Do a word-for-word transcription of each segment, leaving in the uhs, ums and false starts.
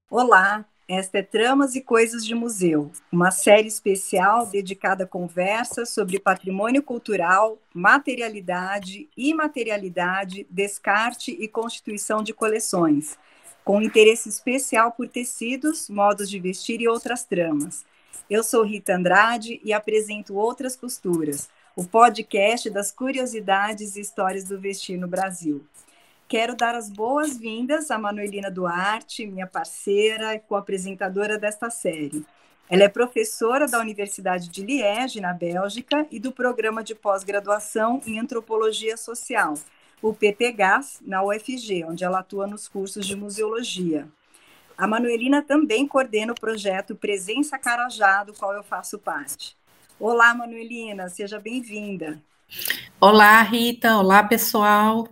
Olá, esta é Tramas e Coisas de Museu, uma série especial dedicada a conversas sobre patrimônio cultural, materialidade, imaterialidade, descarte e constituição de coleções, com interesse especial por tecidos, modos de vestir e outras tramas. Eu sou Rita Andrade e apresento Outras Costuras, o podcast das curiosidades e histórias do vestir no Brasil. Quero dar as boas-vindas à Manuelina Duarte, minha parceira e co-apresentadora desta série. Ela é professora da Universidade de Liege, na Bélgica, e do Programa de Pós-Graduação em Antropologia Social, o P P G A S, na U F G, onde ela atua nos cursos de museologia. A Manuelina também coordena o projeto Presença Carajá, do qual eu faço parte. Olá, Manuelina, seja bem-vinda. Olá, Rita. Olá, pessoal.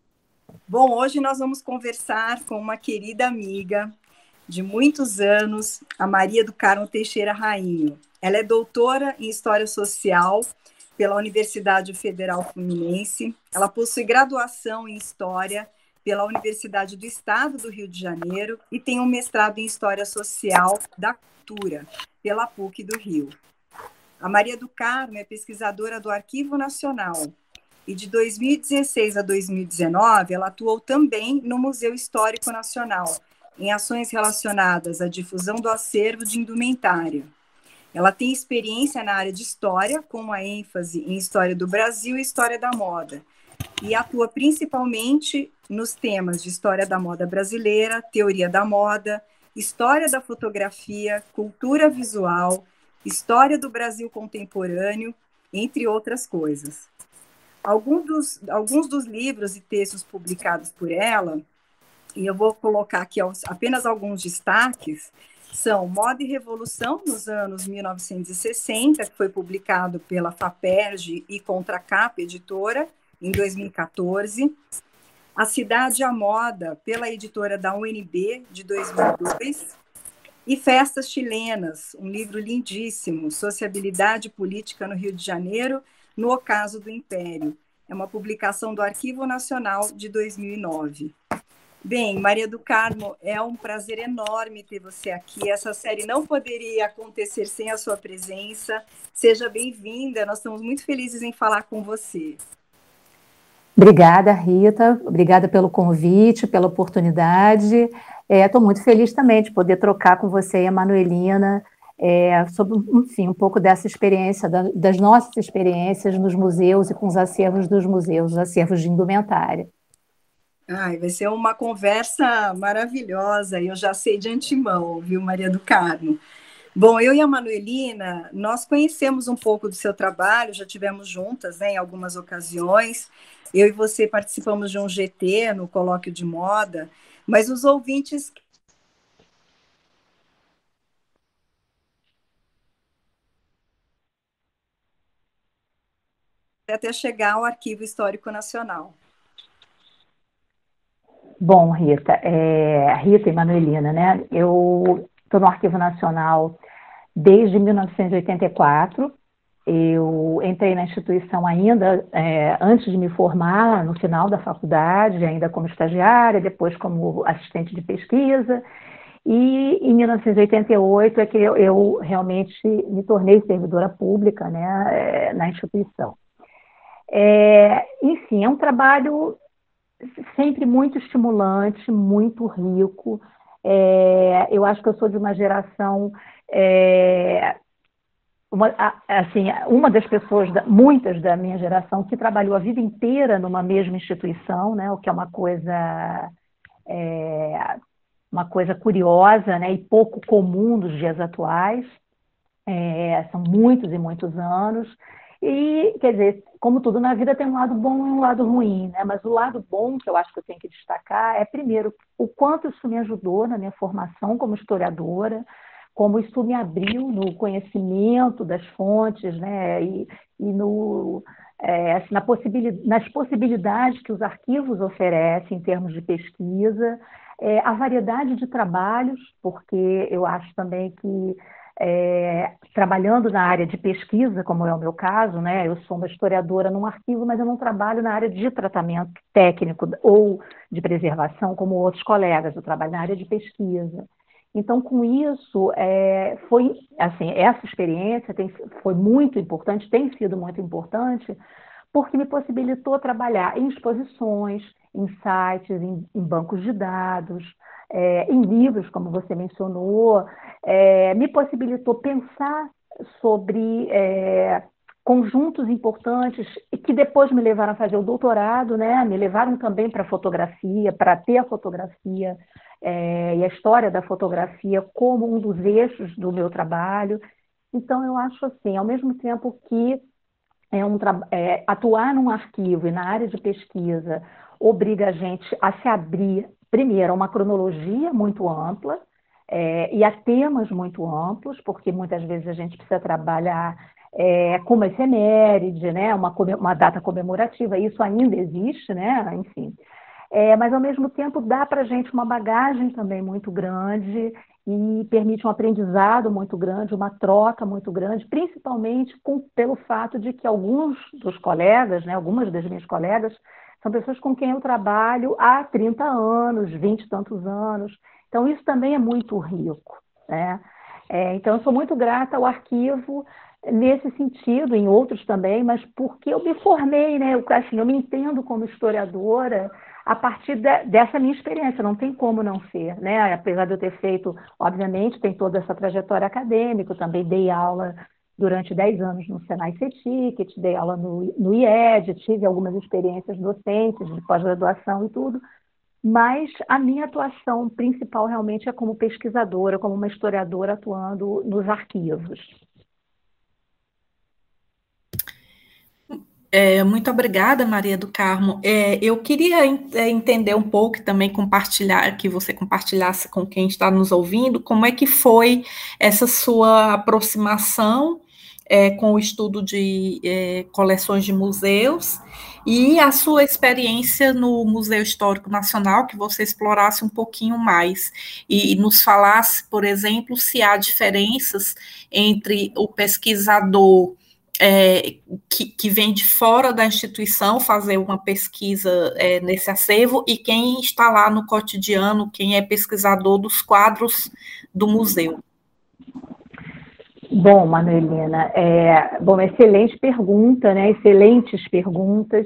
Bom, hoje nós vamos conversar com uma querida amiga de muitos anos, a Maria do Carmo Teixeira Rainho. Ela é doutora em História Social pela Universidade Federal Fluminense. Ela possui graduação em História pela Universidade do Estado do Rio de Janeiro e tem um mestrado em História Social da Cultura pela PUC do Rio. A Maria do Carmo é pesquisadora do Arquivo Nacional e de dois mil e dezesseis a dois mil e dezenove ela atuou também no Museu Histórico Nacional, em ações relacionadas à difusão do acervo de indumentária. Ela tem experiência na área de história, com uma ênfase em história do Brasil e história da moda, e atua principalmente nos temas de história da moda brasileira, teoria da moda, história da fotografia, cultura visual, história do Brasil contemporâneo, entre outras coisas. Alguns dos, alguns dos livros e textos publicados por ela, e eu vou colocar aqui apenas alguns destaques, são Moda e Revolução, nos anos mil novecentos e sessenta, que foi publicado pela FAPERJ e Contracapa Editora, em dois mil e quatorze. A Cidade e a Moda, pela editora da U N B, de dois mil e dois. E Festas Chilenas, um livro lindíssimo, Sociabilidade Política no Rio de Janeiro, no Ocaso do Império. É uma publicação do Arquivo Nacional de dois mil e nove. Bem, Maria do Carmo, é um prazer enorme ter você aqui. Essa série não poderia acontecer sem a sua presença. Seja bem-vinda, nós estamos muito felizes em falar com você. Obrigada, Rita. Obrigada pelo convite, pela oportunidade. Estou é, muito feliz também de poder trocar com você e a Manuelina é, sobre, enfim, um pouco dessa experiência, da, das nossas experiências nos museus e com os acervos dos museus, os acervos de indumentária. Ai, vai ser uma conversa maravilhosa, eu já sei de antemão, viu, Maria do Carmo? Bom, eu e a Manuelina, nós conhecemos um pouco do seu trabalho, já tivemos juntas, né, em algumas ocasiões. Eu e você participamos de um G T no Colóquio de Moda, mas os ouvintes até chegar ao Arquivo Histórico Nacional. Bom, Rita, é, Rita e Manuelina, né? Eu estou no Arquivo Nacional desde mil novecentos e oitenta e quatro. Eu entrei na instituição ainda é, antes de me formar, no final da faculdade, ainda como estagiária, depois como assistente de pesquisa. E em mil novecentos e oitenta e oito é que eu, eu realmente me tornei servidora pública, né, é, na instituição. É, enfim, é um trabalho sempre muito estimulante, muito rico. É, eu acho que eu sou de uma geração... É, Uma, assim, uma das pessoas, muitas da minha geração, que trabalhou a vida inteira numa mesma instituição, né, o que é uma coisa, é, uma coisa curiosa, né, e pouco comum dos dias atuais. É, são muitos e muitos anos. E, quer dizer, como tudo na vida tem um lado bom e um lado ruim, né? Mas o lado bom que eu acho que eu tenho que destacar é, primeiro, o quanto isso me ajudou na minha formação como historiadora, como isso me abriu no conhecimento das fontes, né, e, e no, é, assim, na possibilidade, nas possibilidades que os arquivos oferecem em termos de pesquisa, é, a variedade de trabalhos, porque eu acho também que, é, trabalhando na área de pesquisa, como é o meu caso, né, eu sou uma historiadora num arquivo, mas eu não trabalho na área de tratamento técnico ou de preservação como outros colegas, eu trabalho na área de pesquisa. Então, com isso, é, foi, assim, essa experiência tem, foi muito importante, tem sido muito importante, porque me possibilitou trabalhar em exposições, em sites, em, em bancos de dados, é, em livros, como você mencionou, é, me possibilitou pensar sobre é, conjuntos importantes e que depois me levaram a fazer o doutorado, né? Me levaram também para a fotografia, para ter a fotografia é, e a história da fotografia como um dos eixos do meu trabalho. Então, eu acho assim, ao mesmo tempo que é um, é, atuar num arquivo e na área de pesquisa obriga a gente a se abrir, primeiro, a uma cronologia muito ampla é, e a temas muito amplos, porque muitas vezes a gente precisa trabalhar é, com uma efeméride, né, uma, uma data comemorativa, isso ainda existe, né, enfim. É, mas, ao mesmo tempo, dá para a gente uma bagagem também muito grande e permite um aprendizado muito grande, uma troca muito grande, principalmente com, pelo fato de que alguns dos colegas, né, algumas das minhas colegas, são pessoas com quem eu trabalho há trinta anos, vinte e tantos anos. Então, isso também é muito rico, né? É, então, eu sou muito grata ao arquivo nesse sentido, em outros também, mas porque eu me formei, né? Eu, assim, eu me entendo como historiadora a partir de, dessa minha experiência, não tem como não ser, né? Apesar de eu ter feito, obviamente, tem toda essa trajetória acadêmica, eu também dei aula durante dez anos no Senai CETIC, dei aula no, no I E D, tive algumas experiências docentes de pós-graduação e tudo, mas a minha atuação principal realmente é como pesquisadora, como uma historiadora atuando nos arquivos. É, muito obrigada, Maria do Carmo. É, eu queria é, entender um pouco e também compartilhar, que você compartilhasse com quem está nos ouvindo, como é que foi essa sua aproximação é, com o estudo de é, coleções de museus e a sua experiência no Museu Histórico Nacional, que você explorasse um pouquinho mais e, e nos falasse, por exemplo, se há diferenças entre o pesquisador É, que, que vem de fora da instituição fazer uma pesquisa é, nesse acervo e quem está lá no cotidiano, quem é pesquisador dos quadros do museu. Bom, Manuelina, é, bom, excelente pergunta, né? Excelentes perguntas.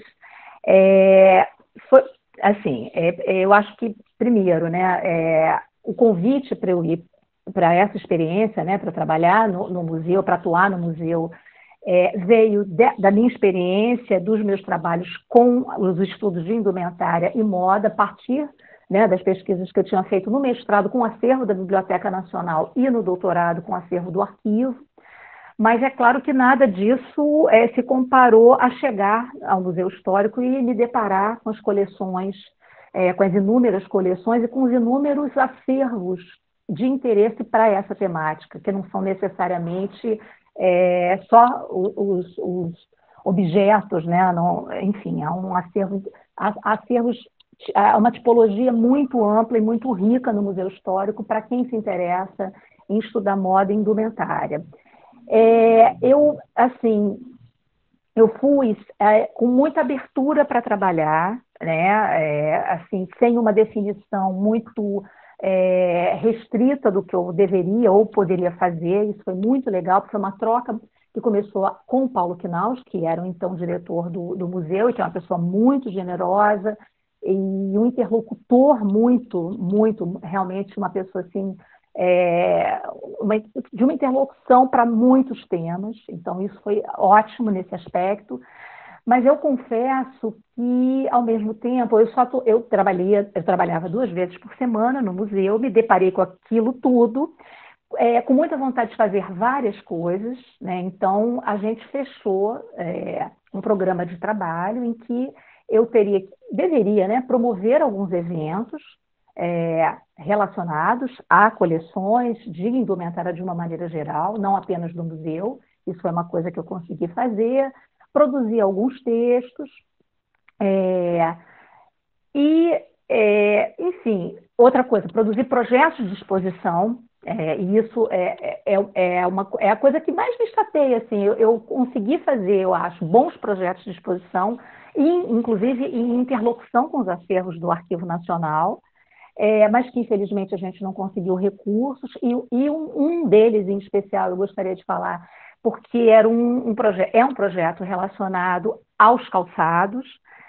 É, foi, assim, é, eu acho que, primeiro, né, é, o convite para eu ir para essa experiência, né, para trabalhar no, no museu, para atuar no museu, É, veio de, da minha experiência, dos meus trabalhos com os estudos de indumentária e moda, a partir, né, das pesquisas que eu tinha feito no mestrado com o acervo da Biblioteca Nacional e no doutorado com o acervo do arquivo. Mas é claro que nada disso é, se comparou a chegar ao Museu Histórico e me deparar com as coleções, é, com as inúmeras coleções e com os inúmeros acervos de interesse para essa temática, que não são necessariamente É, só os, os objetos, né? Não, enfim, há um acervo, há acervos, há uma tipologia muito ampla e muito rica no Museu Histórico para quem se interessa em estudar moda e indumentária. É, eu, assim, eu fui é, com muita abertura para trabalhar, né? É, assim, sem uma definição muito é, restrita do que eu deveria ou poderia fazer. Isso foi muito legal, porque foi uma troca que começou com o Paulo Knaus, que era o então diretor do, do museu, e que é uma pessoa muito generosa, e um interlocutor muito, muito, realmente uma pessoa assim, é, uma, de uma interlocução para muitos temas. Então, isso foi ótimo nesse aspecto. Mas eu confesso que, ao mesmo tempo, eu só tô, eu trabalhei, eu trabalhava duas vezes por semana no museu, me deparei com aquilo tudo, é, com muita vontade de fazer várias coisas, né? Então, a gente fechou é, um programa de trabalho em que eu teria, deveria, né, promover alguns eventos é, relacionados a coleções de indumentária de uma maneira geral, não apenas do museu. Isso foi uma coisa que eu consegui fazer. Produzir alguns textos, é, e, é, enfim, outra coisa, produzir projetos de exposição, é, e isso é, é, é, uma, é a coisa que mais me chateia, assim, eu, eu consegui fazer, eu acho, bons projetos de exposição, e, inclusive em interlocução com os acervos do Arquivo Nacional, é, mas que infelizmente a gente não conseguiu recursos, e, e um, um deles em especial eu gostaria de falar, porque era um, um proje- é um projeto relacionado aos calçados,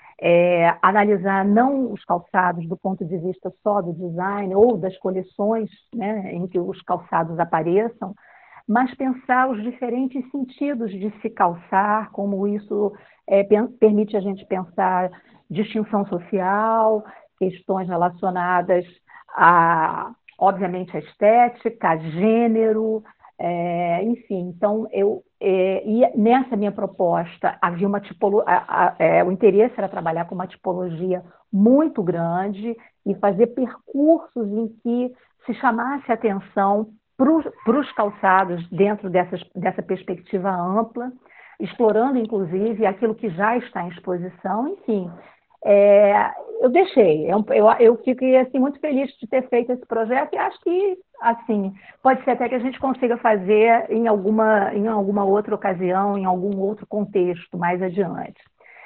é, analisar não os calçados do ponto de vista só do design ou das coleções, né, em que os calçados apareçam, mas pensar os diferentes sentidos de se calçar, como isso é, permite a gente pensar distinção social, questões relacionadas a, obviamente, a estética, a gênero, é, enfim. Então, eu, é, e nessa minha proposta havia uma tipologia, é, o interesse era trabalhar com uma tipologia muito grande e fazer percursos em que se chamasse atenção para os calçados dentro dessas, dessa perspectiva ampla, explorando, inclusive, aquilo que já está em exposição, enfim. É, eu deixei, eu, eu, eu fiquei assim, muito feliz de ter feito esse projeto e acho que, assim, pode ser até que a gente consiga fazer em alguma, em alguma outra ocasião, em algum outro contexto mais adiante.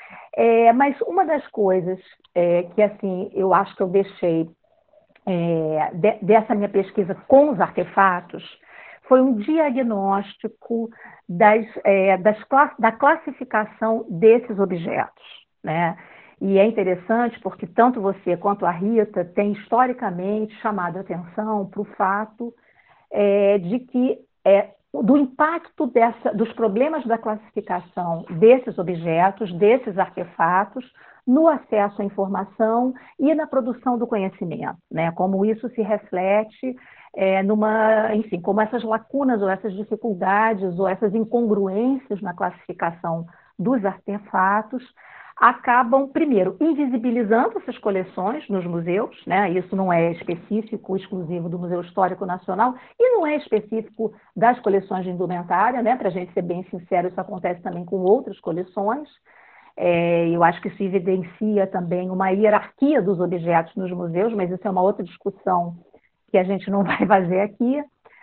É, mas uma das coisas é, que, assim, eu acho que eu deixei É, de, dessa minha pesquisa com os artefatos foi um diagnóstico das, é, das class, da classificação desses objetos, né? E é interessante porque tanto você quanto a Rita têm historicamente chamado a atenção para o fato é, de que é, do impacto dessa, dos problemas da classificação desses objetos, desses artefatos, no acesso à informação e na produção do conhecimento, né? Como isso se reflete é, numa, enfim, como essas lacunas ou essas dificuldades ou essas incongruências na classificação dos artefatos acabam, primeiro, invisibilizando essas coleções nos museus, né? Isso não é específico, exclusivo do Museu Histórico Nacional e não é específico das coleções de indumentária, né? Para a gente ser bem sincero, isso acontece também com outras coleções. É, eu acho que isso evidencia também uma hierarquia dos objetos nos museus, mas isso é uma outra discussão que a gente não vai fazer aqui.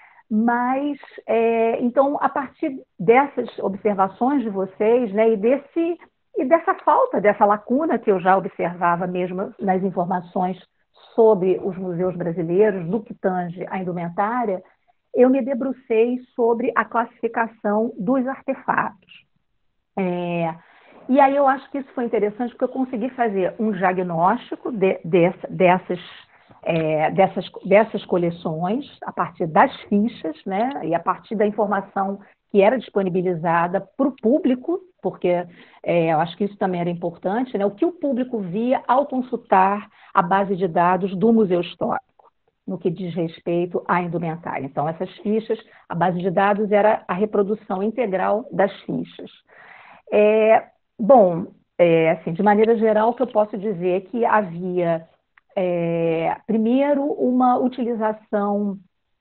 Mas, é, então, a partir dessas observações de vocês, né, e, desse, e dessa falta, dessa lacuna que eu já observava mesmo nas informações sobre os museus brasileiros, do que tange a indumentária, eu me debrucei sobre a classificação dos artefatos. É, E aí eu acho que isso foi interessante porque eu consegui fazer um diagnóstico de, de, dessas, é, dessas, dessas coleções a partir das fichas, né, e a partir da informação que era disponibilizada para o público, porque é, eu acho que isso também era importante, né, o que o público via ao consultar a base de dados do Museu Histórico, no que diz respeito à indumentária. Então, essas fichas, a base de dados era a reprodução integral das fichas. É, Bom, é, assim, de maneira geral, o que eu posso dizer é que havia, é, primeiro, uma utilização,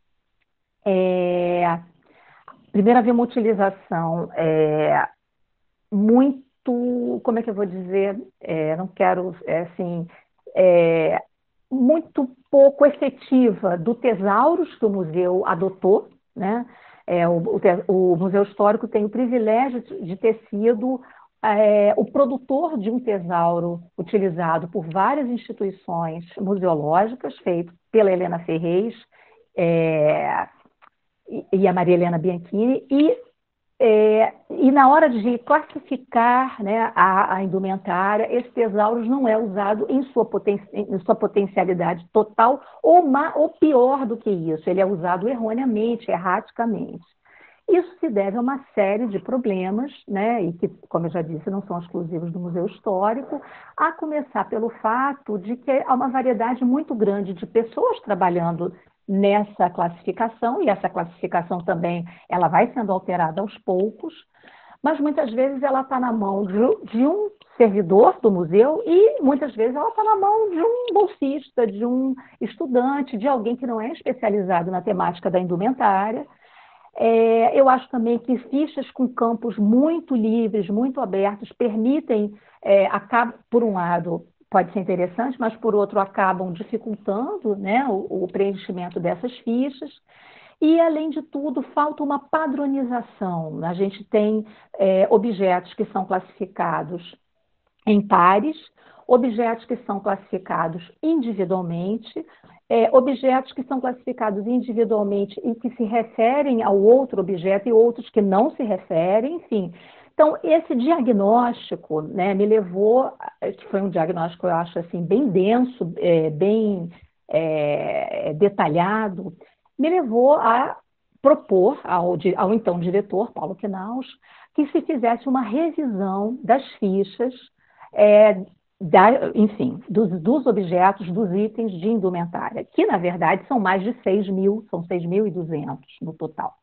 é, primeiro havia uma utilização é, muito, como é que eu vou dizer, é, não quero, é, assim, é, muito pouco efetiva do tesauros que o museu adotou, né? É, o, o, o Museu Histórico tem o privilégio de, de ter sido É, o produtor de um tesouro utilizado por várias instituições museológicas, feito pela Helena Ferrez é, e, e a Maria Helena Bianchini, e, é, e na hora de classificar, né, a, a indumentária, esse tesouro não é usado em sua, poten em sua potencialidade total, ou, ma ou pior do que isso, ele é usado erroneamente, erraticamente. Isso se deve a uma série de problemas, né, e que, como eu já disse, não são exclusivos do Museu Histórico, a começar pelo fato de que há uma variedade muito grande de pessoas trabalhando nessa classificação, e essa classificação também ela vai sendo alterada aos poucos, mas muitas vezes ela está na mão de, de um servidor do museu e muitas vezes ela está na mão de um bolsista, de um estudante, de alguém que não é especializado na temática da indumentária. É, eu acho também que fichas com campos muito livres, muito abertos, permitem, é, acaba, por um lado, pode ser interessante, mas por outro acabam dificultando, né, o, o preenchimento dessas fichas. E, além de tudo, falta uma padronização. A gente tem é, objetos que são classificados em pares, objetos que são classificados individualmente, é, objetos que são classificados individualmente e que se referem ao outro objeto e outros que não se referem, enfim. Então, esse diagnóstico, né, me levou, que foi um diagnóstico, eu acho, assim, bem denso, é, bem é, detalhado, me levou a propor ao, ao então diretor, Paulo Knaus, que se fizesse uma revisão das fichas, é, da, enfim, dos, dos objetos, dos itens de indumentária, que, na verdade, são mais de seis mil, são seis mil e duzentos no total.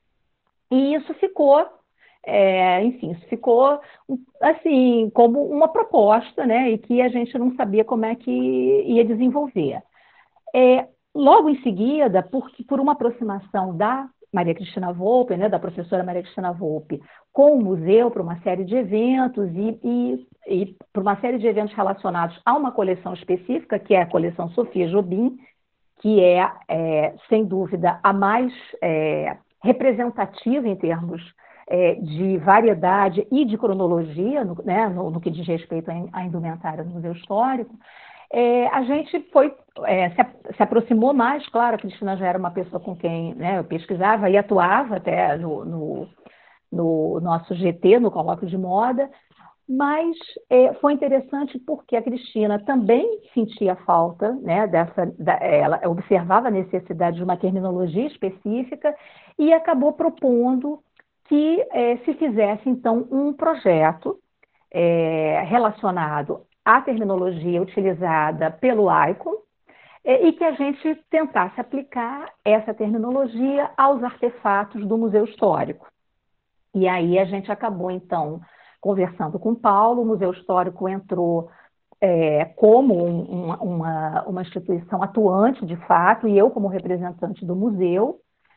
E isso ficou, é, enfim, isso ficou, assim, como uma proposta, né, e que a gente não sabia como é que ia desenvolver. É, logo em seguida, por, por uma aproximação da Maria Cristina Volpe, né, da professora Maria Cristina Volpe, com o museu, para uma série de eventos e, e, e para uma série de eventos relacionados a uma coleção específica, que é a coleção Sofia Jobim, que é, é sem dúvida, a mais é, representativa em termos é, de variedade e de cronologia, no, né, no, no que diz respeito à indumentária no Museu Histórico. É, a gente foi, é, se, se aproximou mais, claro, a Cristina já era uma pessoa com quem, né, eu pesquisava e atuava até no, no, no nosso G T, no Colóquio de Moda, mas é, foi interessante porque a Cristina também sentia falta, né, dessa, da, ela observava a necessidade de uma terminologia específica e acabou propondo que é, se fizesse, então, um projeto é, relacionado à terminologia utilizada pelo Icon e que a gente tentasse aplicar essa terminologia aos artefatos do Museu Histórico. E aí a gente acabou, então, conversando com o Paulo, o Museu Histórico entrou é, como um, uma, uma instituição atuante, de fato, e eu como representante do museu,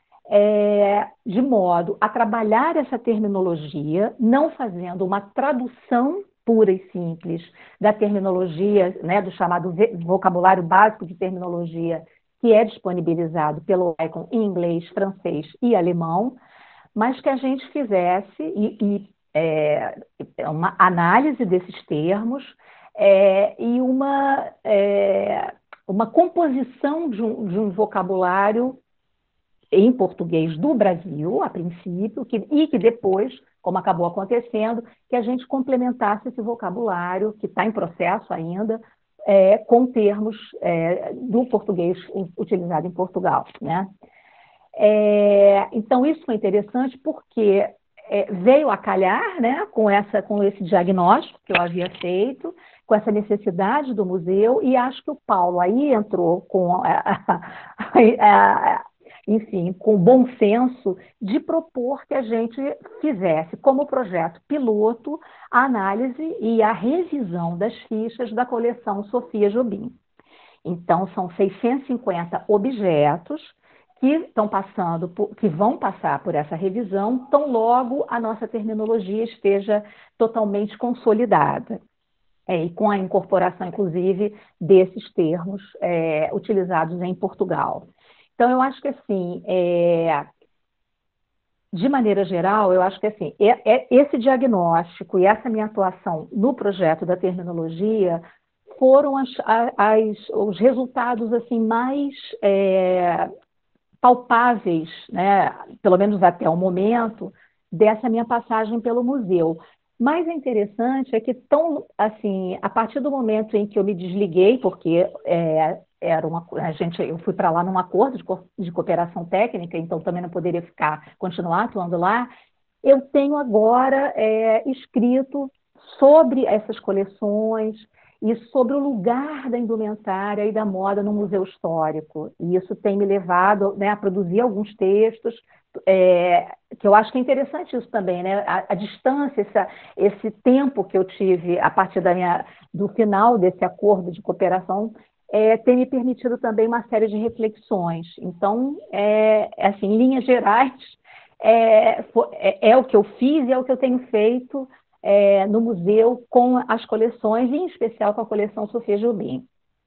é, de modo a trabalhar essa terminologia, não fazendo uma tradução pura e simples da terminologia, né, do chamado vocabulário básico de terminologia, que é disponibilizado pelo Icon em inglês, francês e alemão, mas que a gente fizesse e, e, é, uma análise desses termos é, e uma, é, uma composição de um, de um vocabulário em português do Brasil, a princípio, que, e que depois, como acabou acontecendo, que a gente complementasse esse vocabulário, que está em processo ainda, é, com termos é, do português utilizado em Portugal, né? É, então, isso foi interessante porque é, veio a calhar, né, com, essa, com esse diagnóstico que eu havia feito, com essa necessidade do museu, e acho que o Paulo aí entrou com a, a, a, enfim, com bom senso de propor que a gente fizesse como projeto piloto a análise e a revisão das fichas da coleção Sofia Jobim. Então, são seiscentos e cinquenta objetos que estão passando, por, que vão passar por essa revisão, tão logo a nossa terminologia esteja totalmente consolidada. É, e com a incorporação, inclusive, desses termos é, utilizados em Portugal. Então, eu acho que, assim, é, de maneira geral, eu acho que, assim, é, é esse diagnóstico e essa minha atuação no projeto da terminologia foram as, as, os resultados, assim, mais é, palpáveis, né, pelo menos até o momento, dessa minha passagem pelo museu. Mas é interessante é que, tão, assim, a partir do momento em que eu me desliguei, porque é, era uma, a gente, eu fui para lá num acordo de, co de cooperação técnica, então também não poderia ficar, continuar atuando lá, eu tenho agora é, escrito sobre essas coleções e sobre o lugar da indumentária e da moda no Museu Histórico. E isso tem me levado, né, a produzir alguns textos, é, que eu acho que é interessante isso também, né? A, a distância, essa, esse tempo que eu tive a partir da minha, do final desse acordo de cooperação, é, tem me permitido também uma série de reflexões. Então, é, assim, em linhas gerais, é, é, é o que eu fiz e é o que eu tenho feito É, no museu com as coleções, e em especial com a coleção Sofia Jobim.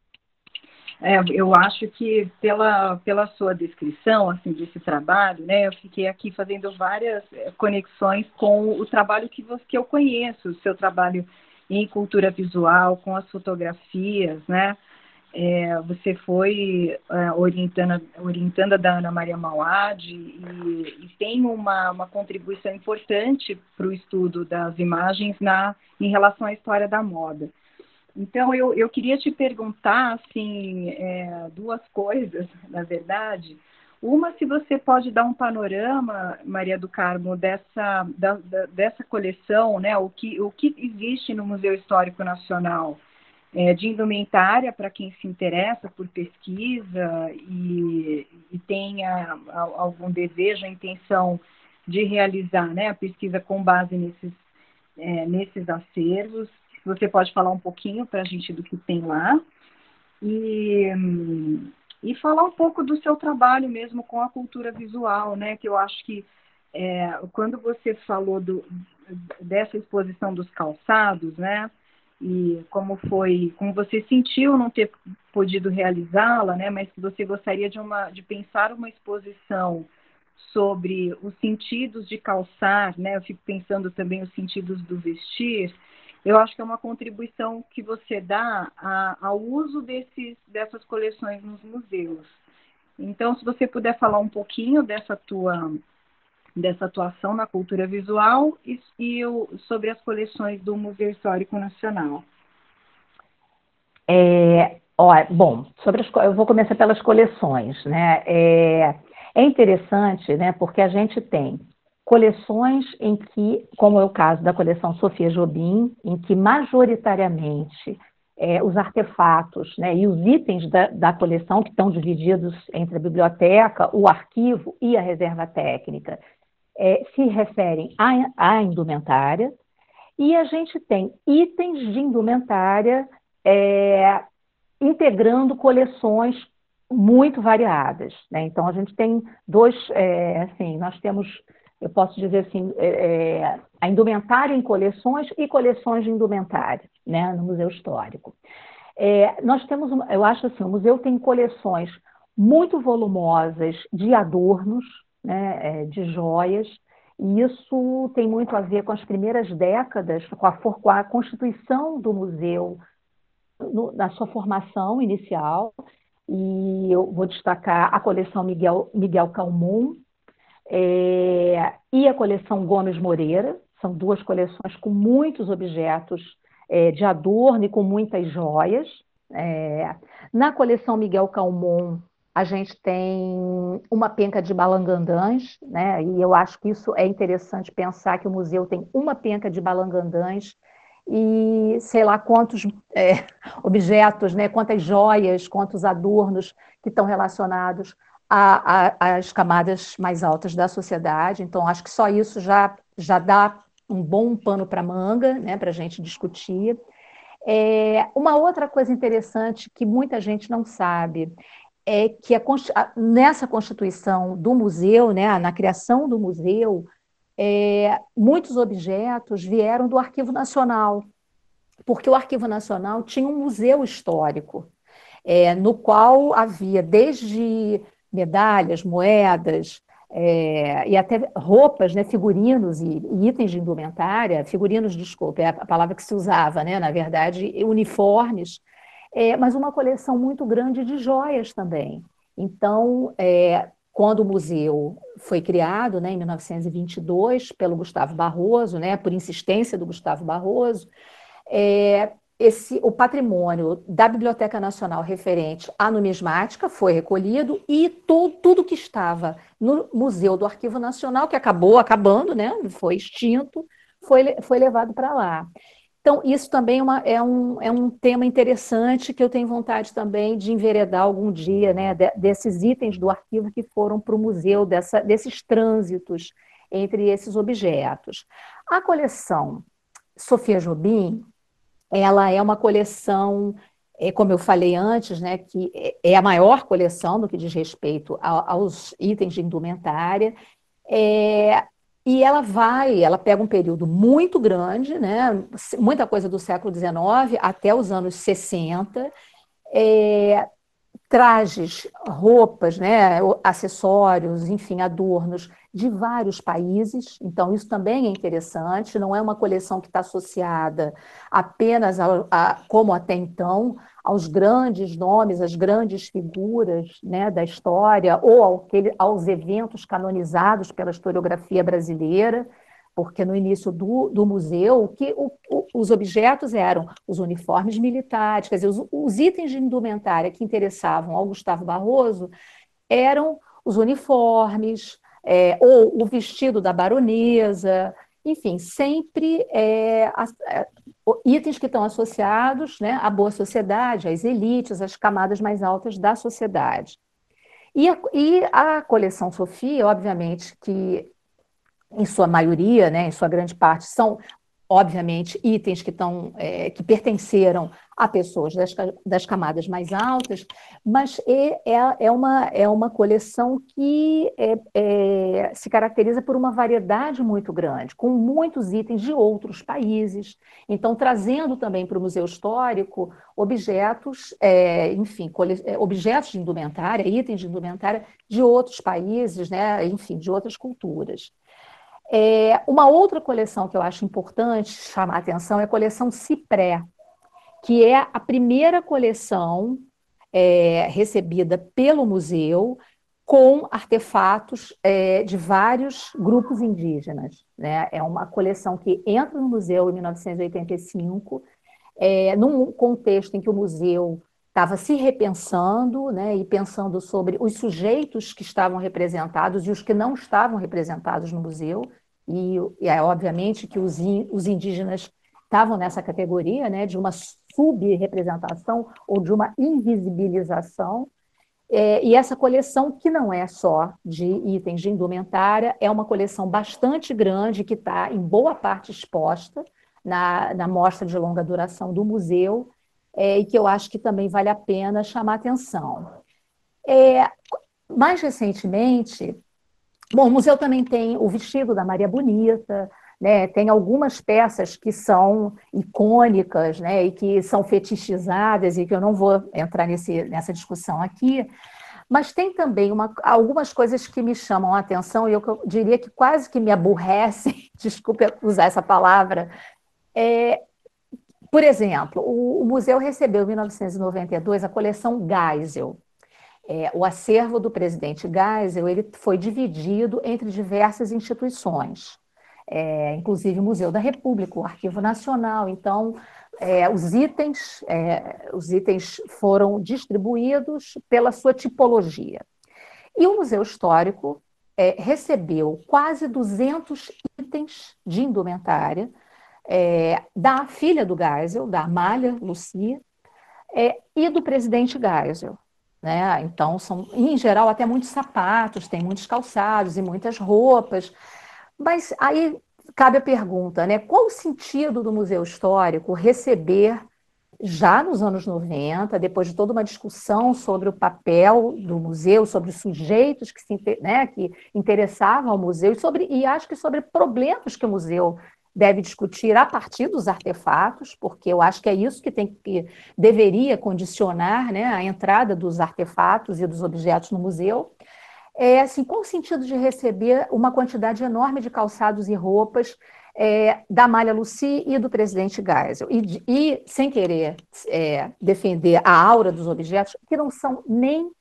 É, eu acho que pela, pela sua descrição assim, desse trabalho, né, eu fiquei aqui fazendo várias conexões com o trabalho que, você, que eu conheço, o seu trabalho em cultura visual, com as fotografias, né? É, você foi é, orientando, orientando da Ana Maria Mauad e, e tem uma, uma contribuição importante para o estudo das imagens na, em relação à história da moda. Então, eu, eu queria te perguntar, assim, é, duas coisas, na verdade. Uma, se você pode dar um panorama, Maria do Carmo, dessa, da, da, dessa coleção, né? O que, o que existe no Museu Histórico Nacional é, de indumentária para quem se interessa por pesquisa e, e tenha algum desejo, a intenção de realizar, né, a pesquisa com base nesses, é, nesses acervos. Você pode falar um pouquinho para a gente do que tem lá e, e falar um pouco do seu trabalho mesmo com a cultura visual, né? Que eu acho que é, quando você falou do, dessa exposição dos calçados, né? E como foi, como você sentiu não ter podido realizá-la, né? Mas que você gostaria de uma, de pensar uma exposição sobre os sentidos de calçar, né? Eu fico pensando também os sentidos do vestir. Eu acho que é uma contribuição que você dá a, ao uso desses, dessas coleções nos museus. Então, se você puder falar um pouquinho dessa tua, dessa atuação na cultura visual e, e o, sobre as coleções do Museu Histórico Nacional. É, ó, bom, sobre as, eu vou começar pelas coleções, né? É, é interessante, né? Porque a gente tem coleções em que, como é o caso da coleção Sofia Jobim, em que majoritariamente é, os artefatos, né, e os itens da, da coleção, que estão divididos entre a biblioteca, o arquivo e a reserva técnica, é, se referem à, à indumentária, e a gente tem itens de indumentária é, integrando coleções muito variadas, né? Então, a gente tem dois, é, assim, nós temos, eu posso dizer assim, é, a indumentária em coleções e coleções de indumentária, né, no Museu Histórico. É, nós temos, eu acho assim, o museu tem coleções muito volumosas de adornos, né, é, de joias, e isso tem muito a ver com as primeiras décadas, com a, com a constituição do museu, no, na sua formação inicial, e eu vou destacar a coleção Miguel, Miguel Calmon, é, e a coleção Gomes Moreira. São duas coleções com muitos objetos é, de adorno e com muitas joias. É, na coleção Miguel Calmon, a gente tem uma penca de balangandãs, né? E eu acho que isso é interessante pensar que o museu tem uma penca de balangandãs e sei lá quantos é, objetos, né? Quantas joias, quantos adornos que estão relacionados às camadas mais altas da sociedade. Então, acho que só isso já, já dá um bom pano para manga, né? Para a gente discutir. É, uma outra coisa interessante que muita gente não sabe é que a, nessa constituição do museu, né, na criação do museu, é, muitos objetos vieram do Arquivo Nacional, porque o Arquivo Nacional tinha um museu histórico, é, no qual havia desde medalhas, moedas, é, e até roupas, né, figurinos e, e itens de indumentária, figurinos, desculpa, é a palavra que se usava, né, na verdade, uniformes, é, mas uma coleção muito grande de joias também. Então, é, quando o museu foi criado, né, em mil novecentos e vinte e dois, pelo Gustavo Barroso, né, por insistência do Gustavo Barroso, é, esse, o patrimônio da Biblioteca Nacional referente à numismática foi recolhido e tu, tudo que estava no Museu do Arquivo Nacional, que acabou acabando, né, foi extinto, foi, foi levado para lá. Então, isso também é, uma, é, um, é um tema interessante que eu tenho vontade também de enveredar algum dia, né, de, desses itens do arquivo que foram para o museu, dessa, desses trânsitos entre esses objetos. A coleção Sofia Jobim, ela é uma coleção, é, como eu falei antes, né, que é a maior coleção no que diz respeito a, aos itens de indumentária, é, e ela vai, ela pega um período muito grande, né, muita coisa do século dezenove até os anos sessenta, é, trajes, roupas, né, acessórios, enfim, adornos de vários países. Então, isso também é interessante, não é uma coleção que está associada apenas, a, a, como até então, aos grandes nomes, às grandes figuras, né, da história, ou ao, aos eventos canonizados pela historiografia brasileira, porque no início do, do museu, que o, o, os objetos eram os uniformes militares, quer dizer, os, os itens de indumentária que interessavam ao Gustavo Barroso eram os uniformes, é, ou o vestido da baronesa, enfim, sempre é, a, a, itens que estão associados, né, à boa sociedade, às elites, às camadas mais altas da sociedade. E a, e a coleção Sofia, obviamente, que em sua maioria, né, em sua grande parte, são, obviamente, itens que, tão, é, que pertenceram a pessoas das, das camadas mais altas, mas é, é, uma, é uma coleção que é, é, se caracteriza por uma variedade muito grande, com muitos itens de outros países, então trazendo também para o Museu Histórico objetos, é, enfim, cole, objetos de indumentária, itens de indumentária de outros países, né, enfim, de outras culturas. É, uma outra coleção que eu acho importante chamar a atenção é a coleção Cipré, que é a primeira coleção é, recebida pelo museu com artefatos é, de vários grupos indígenas, né? É uma coleção que entra no museu em mil novecentos e oitenta e cinco, é, num contexto em que o museu estava se repensando, né, e pensando sobre os sujeitos que estavam representados e os que não estavam representados no museu, e, e é obviamente que os, in, os indígenas estavam nessa categoria, né, de uma sub-representação ou de uma invisibilização, é, e essa coleção, que não é só de itens de indumentária, é uma coleção bastante grande, que está em boa parte exposta na, na mostra de longa duração do museu, é, e que eu acho que também vale a pena chamar atenção. É, mais recentemente, bom, o museu também tem o vestido da Maria Bonita, né, tem algumas peças que são icônicas, né, e que são fetichizadas, e que eu não vou entrar nesse, nessa discussão aqui, mas tem também uma, algumas coisas que me chamam a atenção, e eu, eu diria que quase que me aborrecem, desculpe usar essa palavra. É, por exemplo, o, o museu recebeu em mil novecentos e noventa e dois a coleção Geisel. É, o acervo do presidente Geisel ele foi dividido entre diversas instituições, é, inclusive o Museu da República, o Arquivo Nacional. Então, é, os, itens, é, os itens foram distribuídos pela sua tipologia. E o Museu Histórico é, recebeu quase duzentos itens de indumentária é, da filha do Geisel, da Amália Lucy, é, e do presidente Geisel. Né? Então, são, em geral, até muitos sapatos, tem muitos calçados e muitas roupas. Mas aí cabe a pergunta, né? Qual o sentido do Museu Histórico receber, já nos anos noventa, depois de toda uma discussão sobre o papel do museu, sobre os sujeitos que, se, né, que interessavam ao museu, e, sobre, e acho que sobre problemas que o museu deve discutir a partir dos artefatos, porque eu acho que é isso que, tem, que deveria condicionar, né, a entrada dos artefatos e dos objetos no museu. É, assim, qual o sentido de receber uma quantidade enorme de calçados e roupas é, da Amália Lucy e do presidente Geisel? E, e sem querer é, defender a aura dos objetos, que não são nem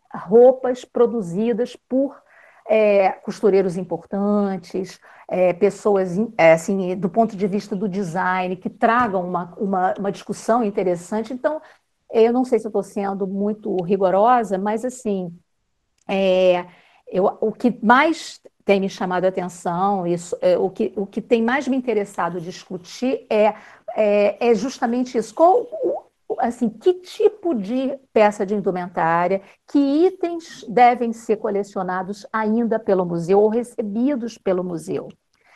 roupas produzidas por É, costureiros importantes, é, pessoas, é, assim, do ponto de vista do design, que tragam uma, uma, uma discussão interessante. Então, eu não sei se eu estou sendo muito rigorosa, mas, assim, é, eu, o que mais tem me chamado a atenção, isso, é, o, que, o que tem mais me interessado discutir é, é, é justamente isso. Qual, assim, que tipo de peça de indumentária, que itens devem ser colecionados ainda pelo museu ou recebidos pelo museu?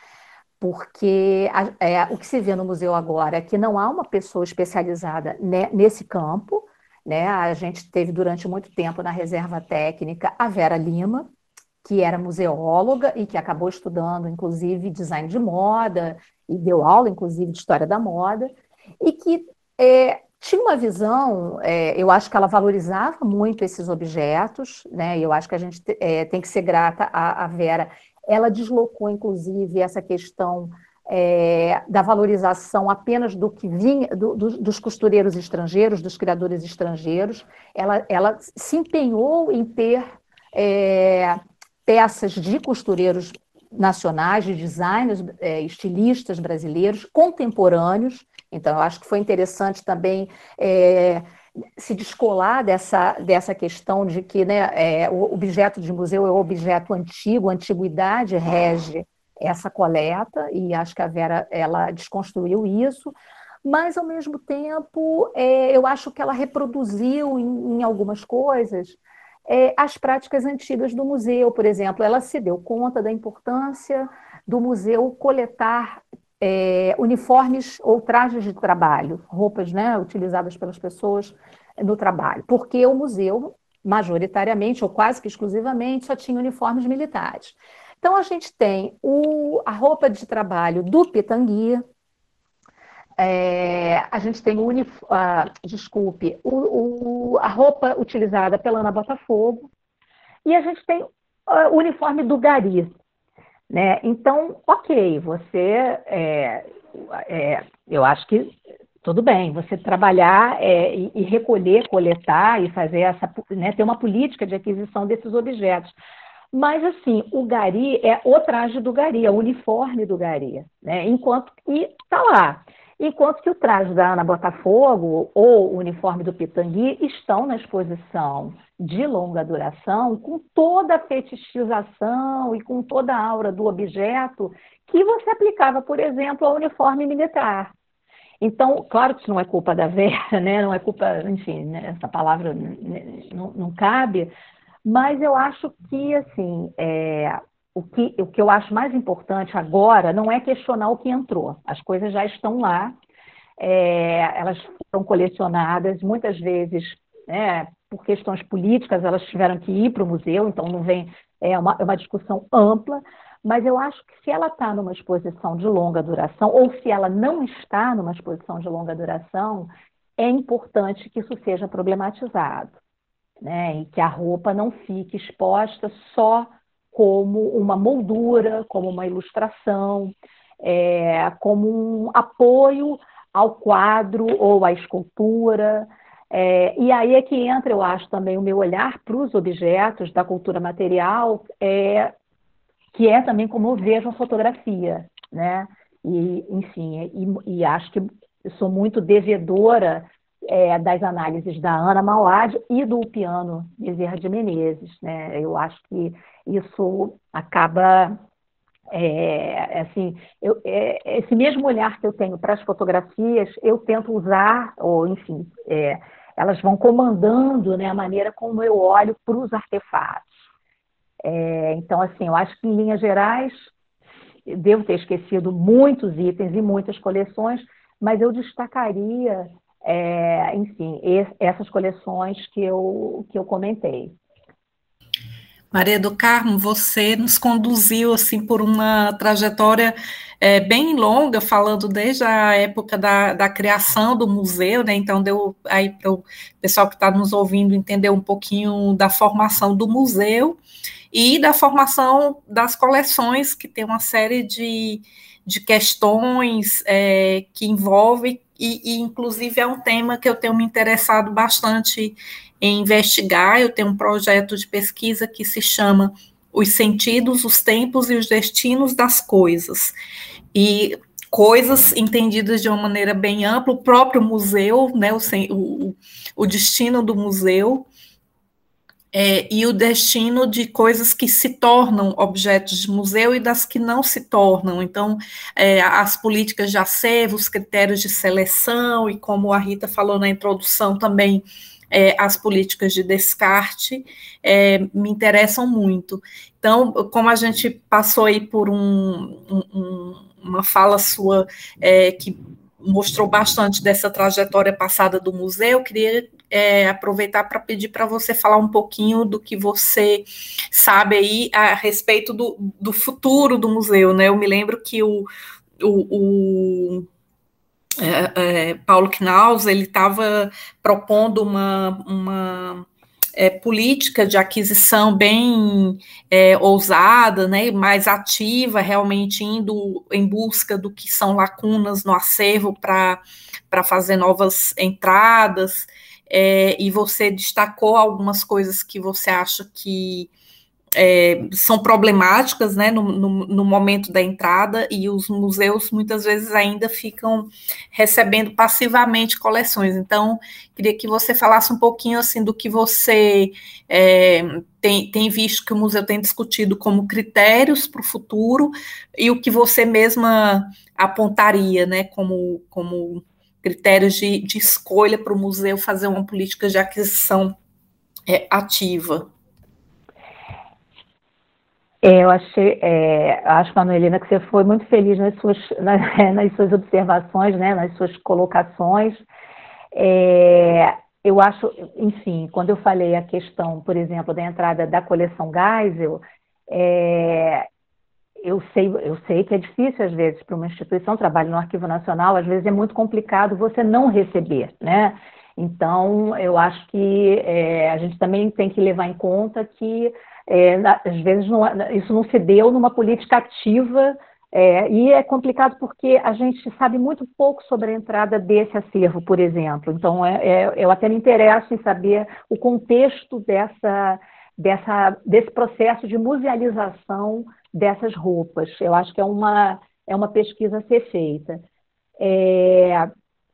Porque é, o que se vê no museu agora é que não há uma pessoa especializada né, nesse campo, né? A gente teve durante muito tempo na reserva técnica a Vera Lima, que era museóloga e que acabou estudando, inclusive, design de moda, e deu aula, inclusive, de história da moda, e que é, tinha uma visão, é, eu acho que ela valorizava muito esses objetos, né? E eu acho que a gente é, tem que ser grata à, à Vera. Ela deslocou, inclusive, essa questão é, da valorização apenas do que vinha do, do, dos costureiros estrangeiros, dos criadores estrangeiros. Ela, ela se empenhou em ter é, peças de costureiros nacionais, de designers, é, estilistas brasileiros, contemporâneos. Então, eu acho que foi interessante também é, se descolar dessa, dessa questão de que, né, é, o objeto de museu é o objeto antigo, a antiguidade rege essa coleta, e acho que a Vera ela desconstruiu isso, mas, ao mesmo tempo, é, eu acho que ela reproduziu em, em algumas coisas é, as práticas antigas do museu. Por exemplo, ela se deu conta da importância do museu coletar É, uniformes ou trajes de trabalho, roupas, né, utilizadas pelas pessoas no trabalho, porque o museu, majoritariamente, ou quase que exclusivamente, só tinha uniformes militares. Então, a gente tem o, a roupa de trabalho do Pitangui, é, a gente tem o, unif- ah, desculpe, o, o, a roupa utilizada pela Ana Botafogo, e a gente tem ah, o uniforme do Gari. Né? Então, ok, você, é, é, eu acho que tudo bem, você trabalhar é, e, e recolher, coletar e fazer essa, né, ter uma política de aquisição desses objetos. Mas, assim, o Gari é o traje do Gari, é o uniforme do Gari, né? Enquanto que está lá. Enquanto que o traje da Ana Botafogo ou o uniforme do Pitangui estão na exposição de longa duração, com toda a fetichização e com toda a aura do objeto que você aplicava, por exemplo, ao uniforme militar. Então, claro que isso não é culpa da Vera, né? Não é culpa, enfim, né? Essa palavra não, não cabe, mas eu acho que, assim, é, o, que, o que eu acho mais importante agora não é questionar o que entrou. As coisas já estão lá, é, elas foram colecionadas, muitas vezes, né, por questões políticas, elas tiveram que ir para o museu, então não vem, é uma, é uma discussão ampla, mas eu acho que se ela está numa exposição de longa duração, ou se ela não está numa exposição de longa duração, é importante que isso seja problematizado, né? E que a roupa não fique exposta só como uma moldura, como uma ilustração, é, como um apoio ao quadro ou à escultura. É, e aí é que entra, eu acho, também o meu olhar para os objetos da cultura material, é, que é também como eu vejo a fotografia, né? E, enfim, e, e acho que eu sou muito devedora é, das análises da Ana Mauad e do Ulpiano Bezerra de Menezes, né? Eu acho que isso acaba, é, assim, eu, é, esse mesmo olhar que eu tenho para as fotografias, eu tento usar, ou enfim, é, elas vão comandando, né, a maneira como eu olho para os artefatos. É, então, assim, eu acho que, em linhas gerais, eu devo ter esquecido muitos itens e muitas coleções, mas eu destacaria, é, enfim, esse, essas coleções que eu, que eu comentei. Maria do Carmo, você nos conduziu assim por uma trajetória é, bem longa, falando desde a época da, da criação do museu, né? Então deu aí para o pessoal que está nos ouvindo entender um pouquinho da formação do museu e da formação das coleções, que tem uma série de, de questões é, que envolvem, e, e inclusive é um tema que eu tenho me interessado bastante em investigar. Eu tenho um projeto de pesquisa que se chama Os Sentidos, os Tempos e os Destinos das Coisas. E coisas entendidas de uma maneira bem ampla, o próprio museu, né, o, o, o destino do museu, É, e o destino de coisas que se tornam objetos de museu e das que não se tornam. Então, é, as políticas de acervo, os critérios de seleção, e como a Rita falou na introdução também, é, as políticas de descarte, é, me interessam muito. Então, como a gente passou aí por um, um, uma fala sua é, que mostrou bastante dessa trajetória passada do museu, queria é, aproveitar para pedir para você falar um pouquinho do que você sabe aí a respeito do, do futuro do museu, né? Eu me lembro que o, o, o é, é, Paulo Knaus, ele estava propondo uma, uma é, política de aquisição bem é, ousada, né, mais ativa, realmente indo em busca do que são lacunas no acervo para para fazer novas entradas, é, e você destacou algumas coisas que você acha que é, são problemáticas, né, no, no, no momento da entrada, e os museus muitas vezes ainda ficam recebendo passivamente coleções. Então, queria que você falasse um pouquinho assim do que você é, tem, tem visto que o museu tem discutido como critérios para o futuro e o que você mesma apontaria, né, como, como critérios de, de escolha para o museu fazer uma política de aquisição é, ativa. É, eu achei, é, acho, Manuelina, que você foi muito feliz nas suas, nas, nas suas observações, né, nas suas colocações. É, eu acho, enfim, quando eu falei a questão, por exemplo, da entrada da coleção Geisel, é, eu sei, eu sei que é difícil, às vezes, para uma instituição, trabalho no Arquivo Nacional, às vezes é muito complicado você não receber, né? Então, eu acho que é, a gente também tem que levar em conta que, é, às vezes, não, isso não se deu numa política ativa, é, e é complicado porque a gente sabe muito pouco sobre a entrada desse acervo, por exemplo. Então, é, é, eu até me interesso em saber o contexto dessa, dessa, desse processo de musealização dessas roupas. Eu acho que é uma, é uma pesquisa a ser feita. É,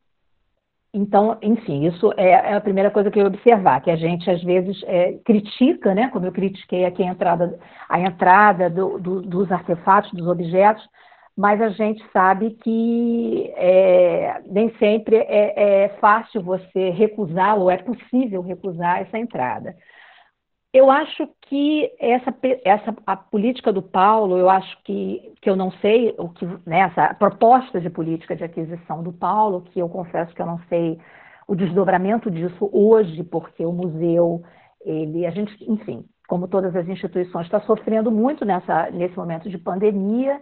então, enfim, isso é, é a primeira coisa que eu ia observar, que a gente, às vezes, é, critica, né, como eu critiquei aqui a entrada, a entrada do, do, dos artefatos, dos objetos, mas a gente sabe que é, nem sempre é, é fácil você recusar, ou é possível recusar essa entrada. Eu acho que essa, essa a política do Paulo, eu acho que, que eu não sei, o que, né, essa proposta de política de aquisição do Paulo, que eu confesso que eu não sei o desdobramento disso hoje, porque o museu, ele, a gente, enfim, como todas as instituições, está sofrendo muito nessa, nesse momento de pandemia,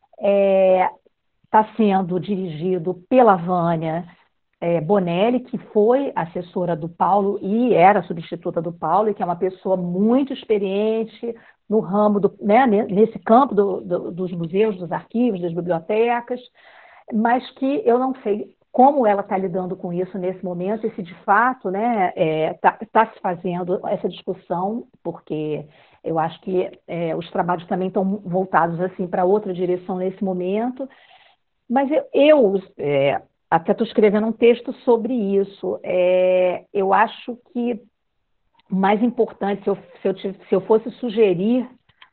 está é, sendo dirigido pela Vânia É, Bonelli, que foi assessora do Paulo e era substituta do Paulo, e que é uma pessoa muito experiente no ramo, do, né, nesse campo do, do, dos museus, dos arquivos, das bibliotecas, mas que eu não sei como ela está lidando com isso nesse momento, e se de fato está né, é, tá, tá se fazendo essa discussão, porque eu acho que é, os trabalhos também estão voltados assim, para outra direção nesse momento, mas eu... eu é, até estou escrevendo um texto sobre isso. É, eu acho que o mais importante, se eu, se eu, se eu fosse sugerir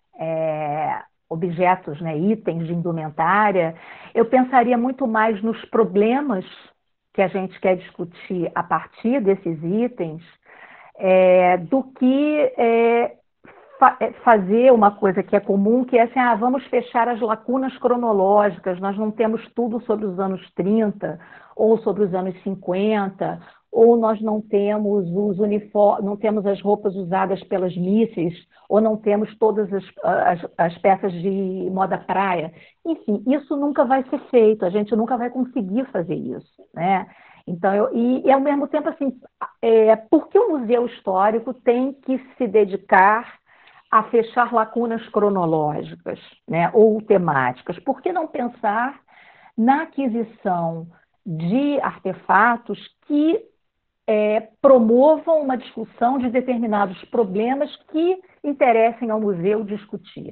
é, objetos, né, itens de indumentária, eu pensaria muito mais nos problemas que a gente quer discutir a partir desses itens, é, do que é, fa fazer uma coisa que é comum, que é assim, ah, vamos fechar as lacunas cronológicas, nós não temos tudo sobre os anos trinta, ou sobre os anos cinquenta, ou nós não temos os uniformes, não temos as roupas usadas pelas misses, ou não temos todas as, as, as peças de moda praia. Enfim, isso nunca vai ser feito, a gente nunca vai conseguir fazer isso, né? Então, eu, e, e ao mesmo tempo, assim, é, por que o Museu Histórico tem que se dedicar a fechar lacunas cronológicas, né, ou temáticas? Por que não pensar na aquisição de artefatos que é, promovam uma discussão de determinados problemas que interessem ao museu discutir?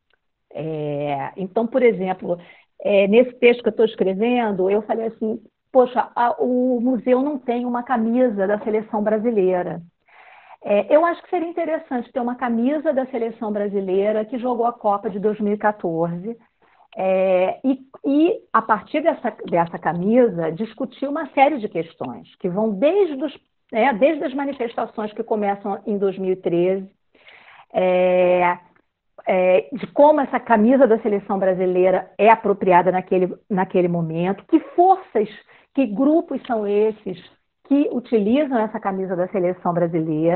É, então, por exemplo, é, nesse texto que eu estou escrevendo, eu falei assim, poxa, a, o museu não tem uma camisa da seleção brasileira. É, eu acho que seria interessante ter uma camisa da seleção brasileira que jogou a Copa de dois mil e quatorze, é, e, e, a partir dessa, dessa camisa, discutir uma série de questões, que vão desde, os, né, desde as manifestações que começam em dois mil e treze, é, é, de como essa camisa da seleção brasileira é apropriada naquele, naquele momento, que forças, que grupos são esses que utilizam essa camisa da seleção brasileira,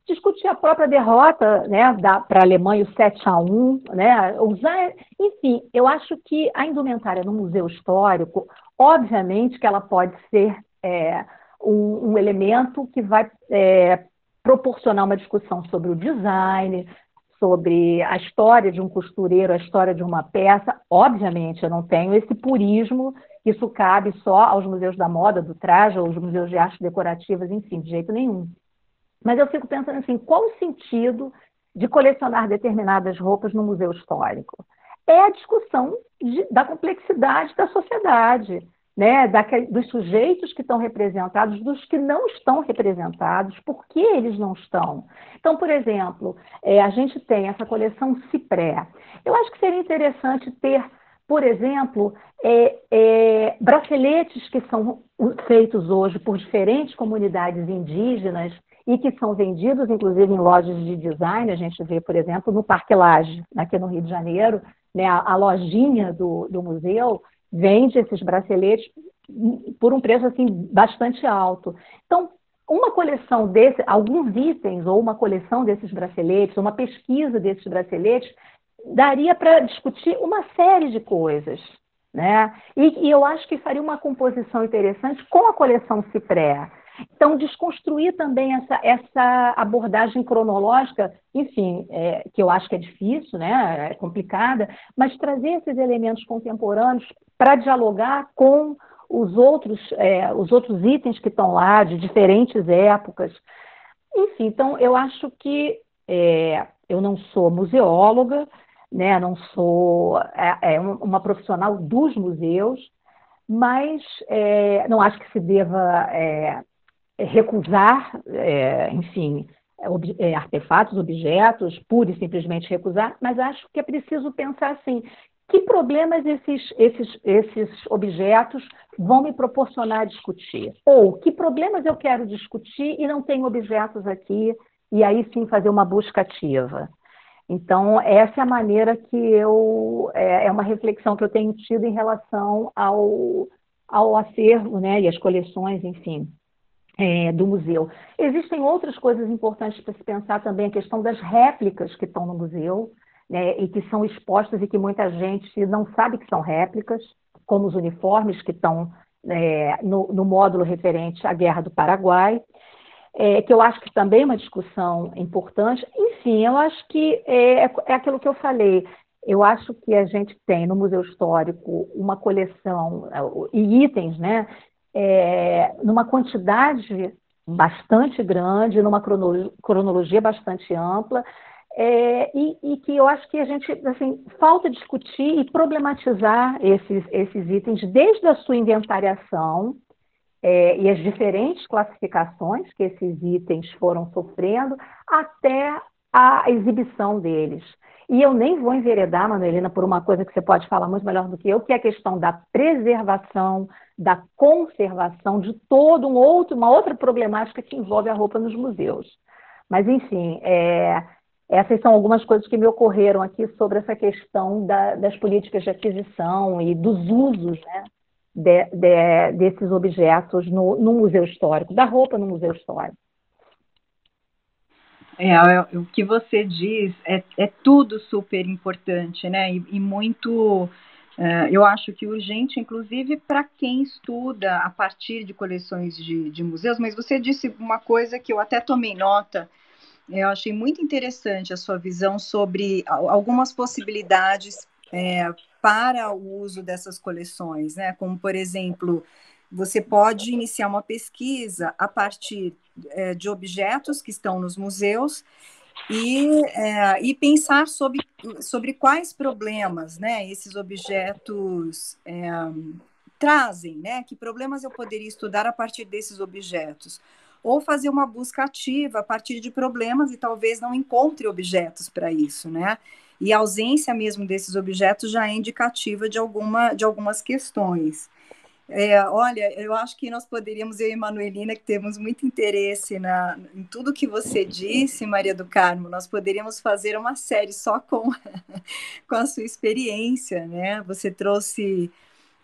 discutir a própria derrota, né, para a Alemanha, o sete a um, né, usar, enfim, eu acho que a indumentária no museu histórico, obviamente que ela pode ser é, um, um elemento que vai é, proporcionar uma discussão sobre o design, sobre a história de um costureiro, a história de uma peça. Obviamente, eu não tenho esse purismo, isso cabe só aos museus da moda, do traje, aos museus de artes decorativas, enfim, de jeito nenhum. Mas eu fico pensando assim, qual o sentido de colecionar determinadas roupas no museu histórico? É a discussão de, da complexidade da sociedade, né? Daquele, dos sujeitos que estão representados, dos que não estão representados, por que eles não estão. Então, por exemplo, é, a gente tem essa coleção Cipré. Eu acho que seria interessante ter, por exemplo, é, é, braceletes que são feitos hoje por diferentes comunidades indígenas e que são vendidos, inclusive, em lojas de design. A gente vê, por exemplo, no Parque Lage, aqui no Rio de Janeiro, né, a, a lojinha do, do museu vende esses braceletes por um preço assim, bastante alto. Então, uma coleção desses, alguns itens, ou uma coleção desses braceletes, uma pesquisa desses braceletes, daria para discutir uma série de coisas, né? E, e eu acho que faria uma composição interessante com a coleção Cipré. Então, desconstruir também essa, essa abordagem cronológica, enfim, é, que eu acho que é difícil, né, é complicada, mas trazer esses elementos contemporâneos para dialogar com os outros, é, os outros itens que estão lá, de diferentes épocas. Enfim, então, eu acho que é, eu não sou museóloga, né, não sou é, é uma profissional dos museus, mas é, não acho que se deva é, recusar, é, enfim, ob, é, artefatos, objetos, pura e simplesmente recusar, mas acho que é preciso pensar assim, que problemas esses, esses, esses objetos vão me proporcionar a discutir? Ou que problemas eu quero discutir e não tenho objetos aqui, e aí sim fazer uma busca ativa. Então, essa é a maneira que eu... É, é uma reflexão que eu tenho tido em relação ao, ao acervo, né, e as coleções, enfim, é, do museu. Existem outras coisas importantes para se pensar também, a questão das réplicas que estão no museu, né, e que são expostas e que muita gente não sabe que são réplicas, como os uniformes que estão é, no, no módulo referente à Guerra do Paraguai, é, que eu acho que também é uma discussão importante. Enfim, eu acho que é, é aquilo que eu falei. Eu acho que a gente tem no Museu Histórico uma coleção e itens, né, é, numa quantidade bastante grande, numa cronologia bastante ampla, é, e, e que eu acho que a gente, assim, falta discutir e problematizar esses, esses itens desde a sua inventariação, é, e as diferentes classificações que esses itens foram sofrendo até a exibição deles. E eu nem vou enveredar, Manuelina, por uma coisa que você pode falar muito melhor do que eu, que é a questão da preservação, da conservação de todo um outro, uma outra problemática que envolve a roupa nos museus. Mas, enfim, é, essas são algumas coisas que me ocorreram aqui sobre essa questão da, das políticas de aquisição e dos usos, né, de, de, desses objetos no, no museu histórico, da roupa no museu histórico. É, é, o que você diz é, é tudo super importante, né? E, e muito, é, eu acho que urgente, inclusive para quem estuda a partir de coleções de, de museus. Mas você disse uma coisa que eu até tomei nota. Eu achei muito interessante a sua visão sobre algumas possibilidades é, para o uso dessas coleções, né? Como, por exemplo, você pode iniciar uma pesquisa a partir é, de objetos que estão nos museus e, é, e pensar sobre, sobre quais problemas, né, esses objetos é, trazem, né? Que problemas eu poderia estudar a partir desses objetos? Ou fazer uma busca ativa a partir de problemas e talvez não encontre objetos para isso, né? E a ausência mesmo desses objetos já é indicativa de, alguma, de algumas questões. É, olha, eu acho que nós poderíamos, eu e Manuelina, que temos muito interesse na, em tudo que você disse, Maria do Carmo, nós poderíamos fazer uma série só com, com a sua experiência, né? Você trouxe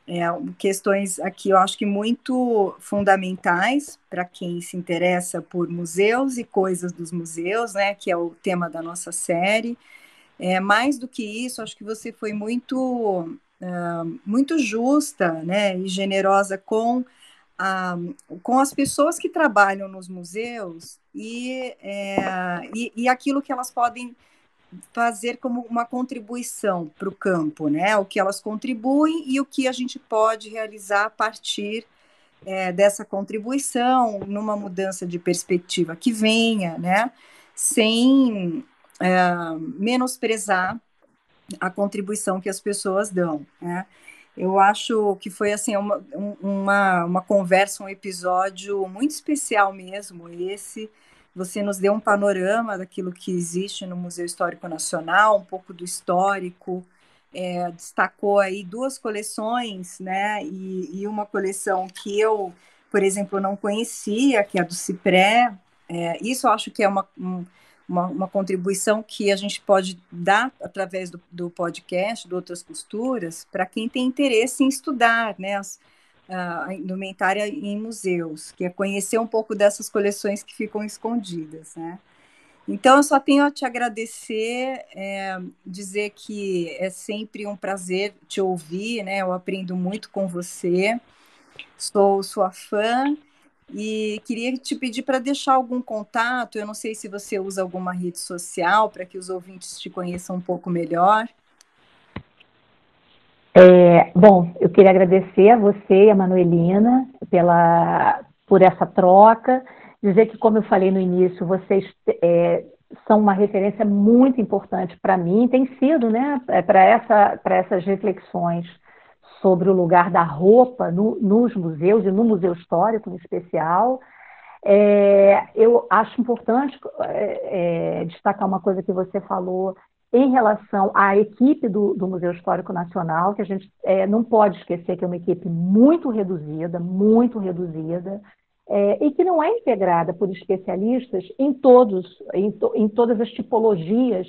é, questões aqui, eu acho que muito fundamentais para quem se interessa por museus e coisas dos museus, né, que é o tema da nossa série. É, mais do que isso, acho que você foi muito, uh, muito justa, né, e generosa com, a, com as pessoas que trabalham nos museus e, é, e, e aquilo que elas podem fazer como uma contribuição para o campo, né? O que elas contribuem e o que a gente pode realizar a partir é, dessa contribuição, numa mudança de perspectiva que venha, né? Sem é, menosprezar a contribuição que as pessoas dão, né? Eu acho que foi assim uma, uma, uma conversa, um episódio muito especial mesmo, esse. Você nos deu um panorama daquilo que existe no Museu Histórico Nacional, um pouco do histórico, é, destacou aí duas coleções, né, e, e uma coleção que eu, por exemplo, não conhecia, que é a do Cipré. É, isso eu acho que é uma, um, uma, uma contribuição que a gente pode dar através do, do podcast, de Outras Costuras, para quem tem interesse em estudar, né, as, a indumentária em museus, que é conhecer um pouco dessas coleções que ficam escondidas, né? Então, eu só tenho a te agradecer, é, dizer que é sempre um prazer te ouvir, né? Eu aprendo muito com você, sou sua fã e queria te pedir para deixar algum contato. Eu não sei se você usa alguma rede social para que os ouvintes te conheçam um pouco melhor. É, bom, eu queria agradecer a você e a Manuelina pela, por essa troca, dizer que, como eu falei no início, vocês é, são uma referência muito importante para mim, tem sido, né, para essa, para essas reflexões sobre o lugar da roupa no, nos museus e no Museu Histórico em especial. É, eu acho importante é, é, destacar uma coisa que você falou em relação à equipe do, do Museu Histórico Nacional, que a gente é, não pode esquecer que é uma equipe muito reduzida, muito reduzida, é, e que não é integrada por especialistas em, todos, em, to, em todas as tipologias,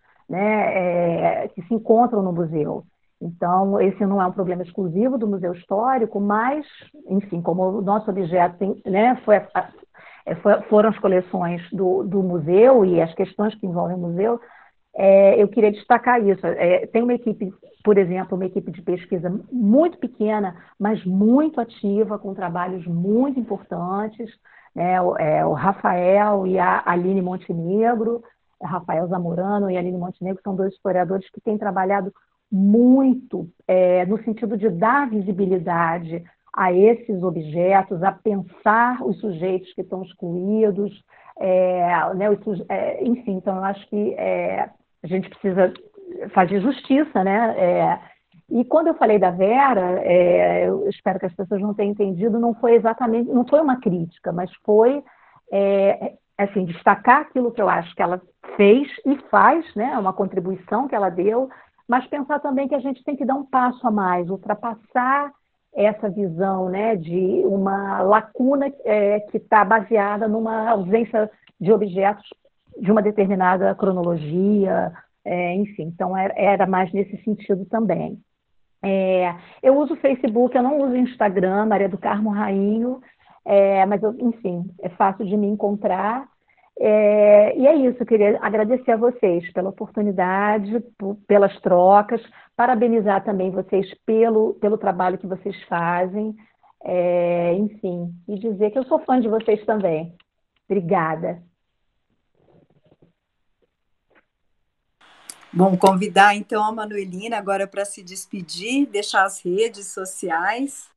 né, é, que se encontram no museu. Então, esse não é um problema exclusivo do Museu Histórico, mas, enfim, como o nosso objeto tem, né, foi a, foi, foram as coleções do, do museu e as questões que envolvem o museu, é, eu queria destacar isso. É, tem uma equipe, por exemplo, uma equipe de pesquisa muito pequena, mas muito ativa, com trabalhos muito importantes, né? o, é, o Rafael e a Aline Montenegro, Rafael Zamorano e Aline Montenegro são dois historiadores que têm trabalhado muito é, no sentido de dar visibilidade a esses objetos, a pensar os sujeitos que estão excluídos, é, né, os, é, enfim, então eu acho que é, a gente precisa fazer justiça, né? É, e quando eu falei da Vera, é, eu espero que as pessoas não tenham entendido, não foi exatamente, não foi uma crítica, mas foi é, assim, destacar aquilo que eu acho que ela fez e faz, né? Uma contribuição que ela deu, mas pensar também que a gente tem que dar um passo a mais, ultrapassar essa visão, né, de uma lacuna é, que está baseada numa ausência de objetos de uma determinada cronologia, é, enfim, então era, era mais nesse sentido também. É, eu uso o Facebook, eu não uso o Instagram, Maria do Carmo Rainho, é, mas, eu, enfim, é fácil de me encontrar. É, e é isso, eu queria agradecer a vocês pela oportunidade, por, pelas trocas, parabenizar também vocês pelo, pelo trabalho que vocês fazem, é, enfim, e dizer que eu sou fã de vocês também. Obrigada. Bom, convidar então a Manuelina agora para se despedir, deixar as redes sociais.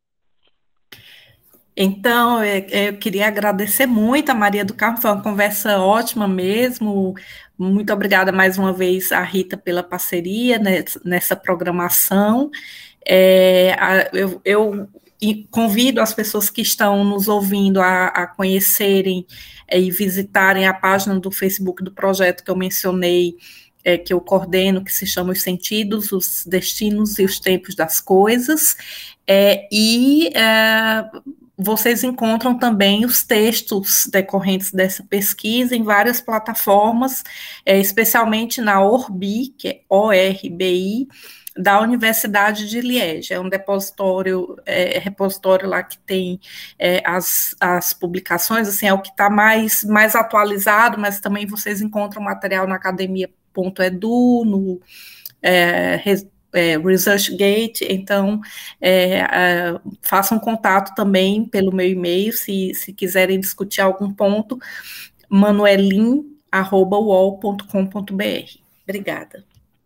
Então, eu queria agradecer muito a Maria do Carmo, foi uma conversa ótima mesmo. Muito obrigada mais uma vez a Rita pela parceria nessa programação. É, eu, eu convido as pessoas que estão nos ouvindo a, a conhecerem é, e visitarem a página do Facebook do projeto que eu mencionei, é, que eu coordeno, que se chama Os Sentidos, os Destinos e os Tempos das Coisas, é, e é, vocês encontram também os textos decorrentes dessa pesquisa em várias plataformas, é, especialmente na Orbi, que é O R B I, da Universidade de Liege. É um depositório, é, repositório lá que tem é, as, as publicações, assim, é o que está mais, mais atualizado, mas também vocês encontram material na academia ponto edu, no é, É, ResearchGate, então é, é, façam contato também pelo meu e-mail, se, se quiserem discutir algum ponto, manuelin arroba u o l ponto com ponto b r. Obrigada.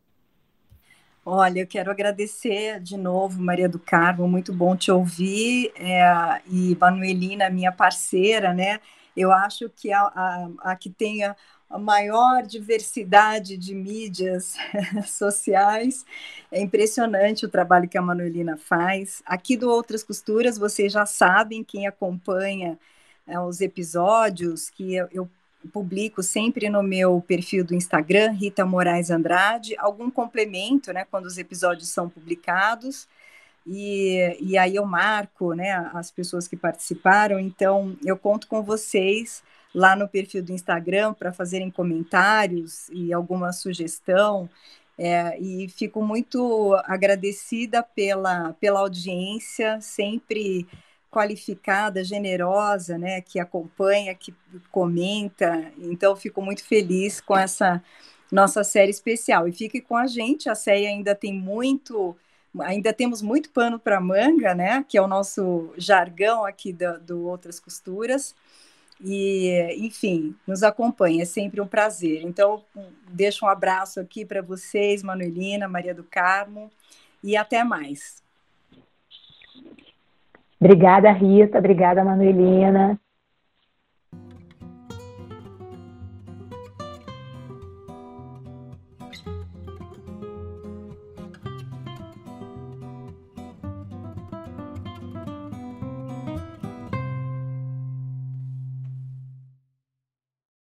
Olha, eu quero agradecer de novo, Maria do Carmo, muito bom te ouvir, é, e Manuelina, minha parceira, né? Eu acho que a, a, a que tem a, a maior diversidade de mídias sociais, é impressionante o trabalho que a Manuelina faz. Aqui do Outras Costuras, vocês já sabem, quem acompanha é, os episódios, que eu, eu publico sempre no meu perfil do Instagram, Rita Moraes Andrade, algum complemento, né, quando os episódios são publicados, e, e aí eu marco, né, as pessoas que participaram, então eu conto com vocês lá no perfil do Instagram para fazerem comentários e alguma sugestão, é, e fico muito agradecida pela, pela audiência, sempre qualificada, generosa, né, que acompanha, que comenta. Então, fico muito feliz com essa nossa série especial. E fique com a gente, a série ainda tem muito, ainda temos muito pano para manga, né, que é o nosso jargão aqui do, do Outras Costuras. E, enfim, nos acompanha, é sempre um prazer. Então, deixo um abraço aqui para vocês, Manuelina, Maria do Carmo, e até mais. Obrigada, Rita. Obrigada, Manuelina.